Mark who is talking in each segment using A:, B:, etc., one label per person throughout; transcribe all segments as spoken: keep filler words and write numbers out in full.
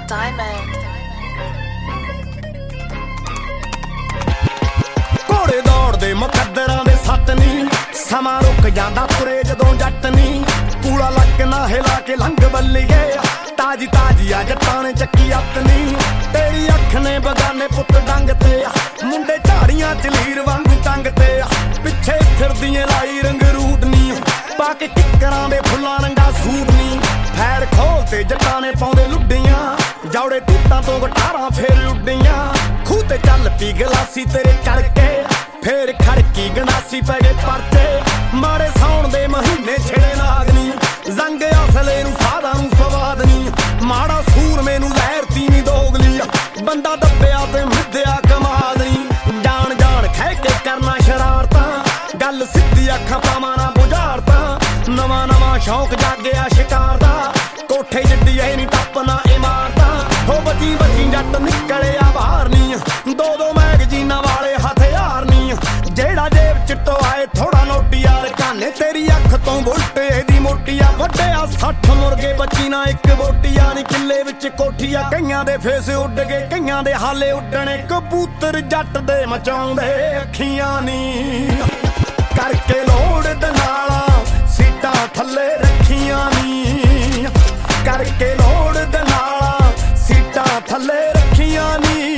A: Diamond.
B: ਘੋੜੇ ਦੌੜਦੇ ਮੁਕੱਦਰਾਂ ਦੇ ਸੱਤ ਨੀ, ਸਮਾਂ ਰੁਕ ਜਾਂਦਾ ਤੁਰੇ ਜਦੋਂ ਜੱਟ ਨੀ। ਕੂੜਾ ਲੱਕ ਨਾ ਹਿਲਾ ਕੇ ਲੰਘ ਬੱਲੀਏ, ਤਾਜੀ ਤਾਜੀ ਆ ਜੱਟਾਂ ਨੇ ਚੱਕੀ ਅੱਤ ਨੀ। ਤੇਰੀ ਅੱਖ ਨੇ ਬਗਾਨੇ ਪੁੱਤ ਡੰਗ ਤੇ, ਮੁੰਡੇ ਝਾੜੀਆਂ ਚ ਲੀਰ ਵਾਂਗੂ ਟੰਗ ਤੇ। ਪਿੱਛੇ ਫਿਰਦੀਆਂ ਲਾਈ ਰੰਗ ਰੂਟ ਨੀ, ਪਾ ਕੇ ਕਿੱਕਰਾਂ ਦੇ ਫੁੱਲਾਂ ਰੰਗਾ ਸੂਟ ਨੀ। ਫੈਰ ਖੋਲ ਤੇ ਜੱਟਾਂ ਨੇ ਪਾਉਂਦੇ ਲੁੱਡੀਆਂ, ਜੌੜੇ ਤੂਤਾਂ ਤੋਂ ਗਟਾਰਾਂ ਫੇਰ ਉੱਡੀਆਂ। ਖੂਹ ਤੇ ਚੱਲ ਪੀ ਗਲਾਸੀ ਤੇਰੇ ਕਰਕੇ, ਫੇਰ ਖੜਕੀ ਗੰਡਾਸੀ ਪੈ ਗਏ ਪਰਚੇ। ਮਾੜੇ ਸਾਉਣ ਦੇ ਮਹੀਨੇ ਛਿੜੇ ਨਾਗ ਨੀ, ਜ਼ੰਗ ਅਸਲੇ ਨੂੰ ਸਾਧਾਂ ਨੂੰ ਸਵਾਦ ਨੀ। ਮਾੜਾ ਸੂਰਮੇ ਨੂੰ ਜ਼ਹਿਰ ਤੀਵੀਂ ਦੋਗਲੀ, ਬੰਦਾ ਦੱਬਿਆ ਤੇ ਮਿੱਧਿਆ ਕਮਾਦ ਨੀ। ਜਾਣ ਜਾਣ ਖਹਿ ਕੇ ਕਰਨਾ ਸ਼ਰਾਰਤਾਂ, ਗੱਲ ਸਿੱਧੀ ਅੱਖਾਂ ਪਾਵਾਂ ਨਾ ਬੁਝਾਰਤਾਂ। ਨਵਾਂ ਨਵਾਂ ਸ਼ੌਂਕ ਜਾਗਿਆ ਸ਼ਿਕਾਰ ਦਾ, ਕੋਠੇ ਜਿੱਡੀ ਐ ਨੀ ਟੱਪਣਾ ਇਮਾਰਤਾਂ। ਹੋ ਬਚੀ ਬਚੀ ਜੱਟ ਨਿਕਲਿਆ ਬਾਹਰ ਨੀ, ਦੋ ਦੋ ਮੈਗਜ਼ੀਨਾਂ ਵਾਲੇ ਹਥਿਆਰ ਨੀ। ਜਿਹੜਾ ਜੇਬ ਚ ਟੋਆਏ ਥੋੜਾ ਨੋਟੀਆ ਰਕਾਨੇ, ਤੇਰੀ ਅੱਖ ਤੋਂ ਬੁਲਟੇ ਦੀ ਮੋਟੀਆ। ਵੱਡਿਆ ਸੱਠ ਮੁਰਗੇ ਬਚੀ ਨਾ ਇੱਕ ਬੋਟੀਆ ਨੀ। ਕਿੱਲੇ ਵਿੱਚ ਕੋਠੀਆ ਕਈਆਂ ਦੇ ਫੇਸ ਉੱਡ ਗਏ, ਕਈਆਂ ਦੇ ਹਾਲੇ ਉੱਡਣੇ। ਕਬੂਤਰ ਜੱਟ ਦੇ ਮਚਾਉਂਦੇ ਅੱਖੀਆਂ ਨੀ, ਕਰਕੇ ਲੋੜ ਦਨਾਲਾ ਸੀਟਾਂ ਥੱਲੇ ਰੱਖੀਆਂ ਨੀ। ਕਰਕੇ ਲੋੜ ਦਨਾਲਾ ਸੀਟਾਂ ਥੱਲੇ ਰੱਖੀਆਂ ਨੀ।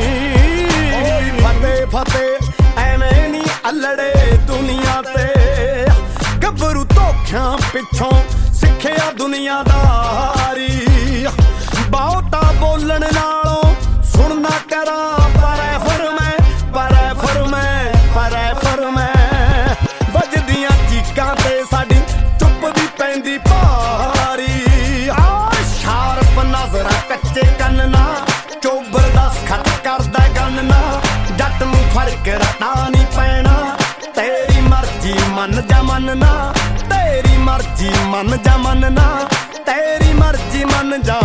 B: ਫਤਿਹ ਫਤਿਹ ਐਵੇਂ ਨੀ ਅਲੜੇ ਦੁਨੀਆ ਤੇ, ਗੱਭਰੂ ਧੋਖਿਆਂ ਪਿੱਛੋਂ ਸਿੱਖਿਆ ਦੁਨੀਆਦਾਰੀ। ਬਹੁਤਾ ਬੋਲਣ ਨਾਲੋਂ ਸੁਣਨਾ ਕਰਾਂ ਪਰੈ ਫਿਰ ਮੈਂ, ਪਰੈ ਫਿਰ ਮੈਂ, ਪਰੈ ਫਿਰ ਮੈਂ। ਵੱਜਦੀਆਂ ਚੀਕਾਂ ਤੇ ਸਾਡੀ ਚੁੱਪ ਦੀ ਪੈਂਦੀ ਭਾਰੀ। ਆ ਸ਼ਾਰਪ ਨਜ਼ਰਾਂ ਕੱਚੇ ਕੰਨ ਨਾ, ਚੋਬਰ ਦਾ ਖਤ ਕਰਦਾ ਗੰਨ ਨਾ। ਜੱਟ ਨੂੰ ਫਰਕ ਰਟਾ ਨੀ ਪੈਣਾ, ਤੇਰੀ ਮਰਜ਼ੀ ਮੰਨ ਜਾ ਮੰਨਣਾ। ਤੇਰੀ ਮਰਜ਼ੀ ਮੰਨ ਜਾ ਮੰਨਣਾ, ਤੇਰੀ ਮਰਜ਼ੀ ਮੰਨ ਜਾ